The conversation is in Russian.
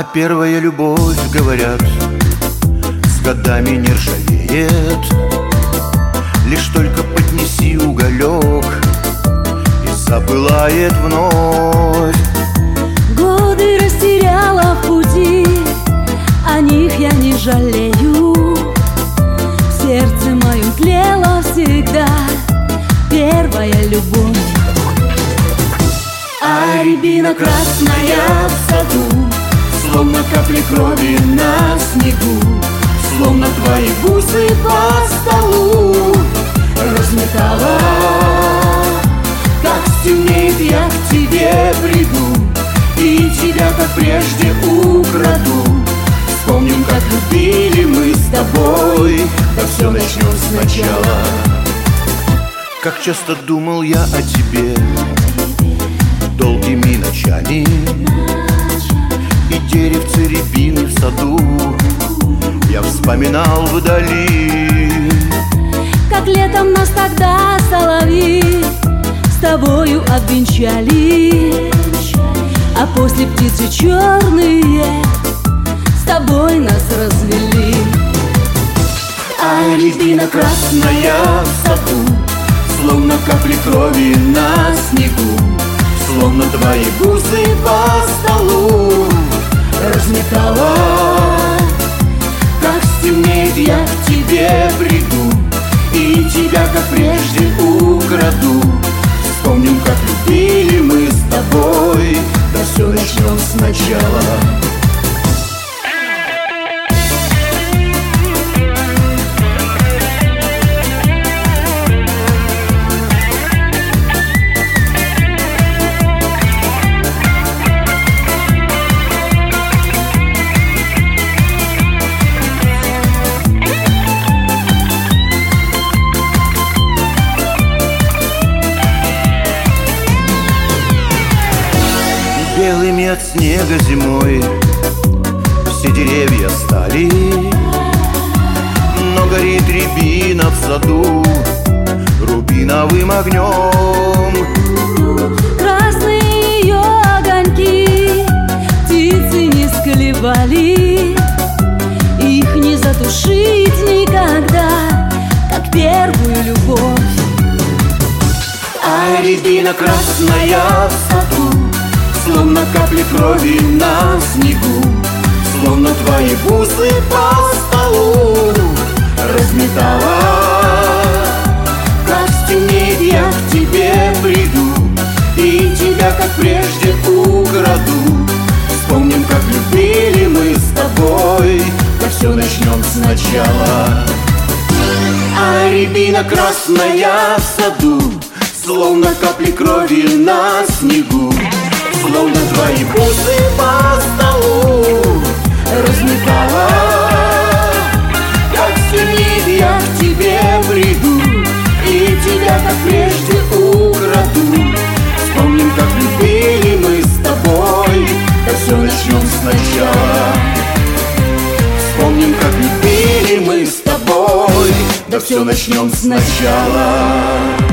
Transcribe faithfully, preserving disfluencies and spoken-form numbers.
первая любовь, говорят, с годами не ржавеет. Лишь только поднеси уголек, и запылает вновь. Годы растеряла в пути, о них я не жалею. В сердце моем тлела всегда первая любовь. А рябина красная в саду, словно капли крови на снегу, словно твои бусы по столу разметала. Как стемнеет, я к тебе приду, и тебя, как прежде, украду. Вспомним, как любили мы с тобой, да все начнем сначала. Как часто думал я о тебе долгими ночами, и деревце рябины в саду я вспоминал вдали. Как летом нас тогда соловьи с тобою обвенчали, а после птицы черные с тобой нас развели. А рябина красная в саду, словно капли крови на снегу, словно твои бусы по столу разметала. Как стемнеет, я к тебе приду, и тебя, как прежде, украду. Вспомним, как любили мы с тобой, да все начнем сначала. Белыми от снега зимой все деревья стали, но горит рябина в саду рубиновым огнем. Красные ее огоньки птицы не склевали, их не затушить никогда, как первую любовь. А рябина красная в саду, словно капли крови на снегу, словно твои бусы по столу разметала. Как стемнеет, я к тебе приду, и тебя, как прежде, украду. Вспомним, как любили мы с тобой, да все начнем сначала. А рябина красная в саду, словно капли крови на снегу, словно твои бусы по столу разметала. Как стемнеет, я к тебе приду, и тебя, как прежде, украду. Вспомним, как любили мы с тобой, да все начнем сначала. Вспомним, как любили мы с тобой, да все начнем сначала.